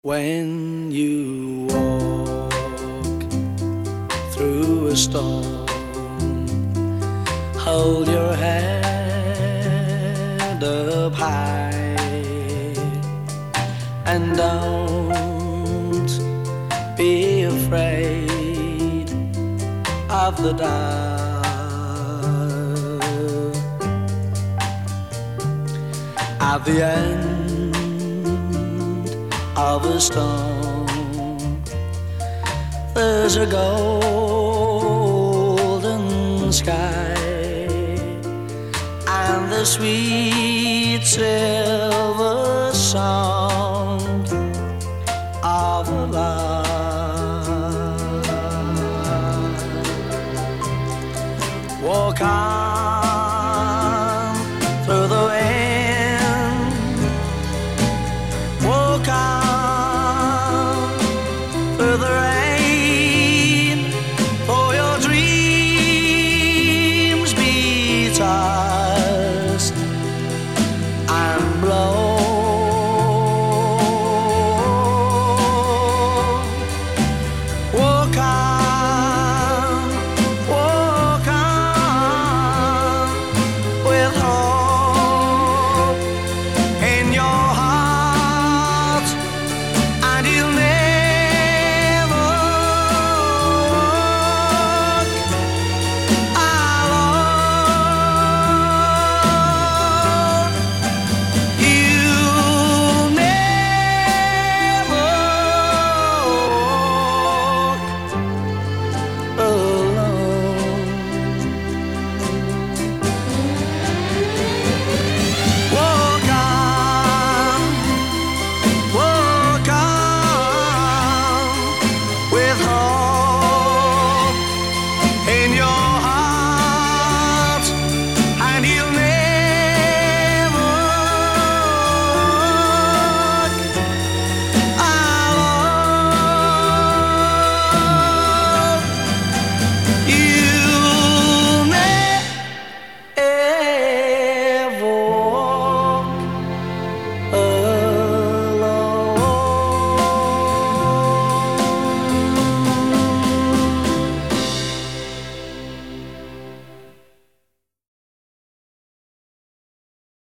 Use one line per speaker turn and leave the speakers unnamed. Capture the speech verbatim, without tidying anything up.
When you walk through a storm, hold your head up high and don't be afraid of the dark. At the end of a storm, there's a golden sky and the sweet silver song of a love.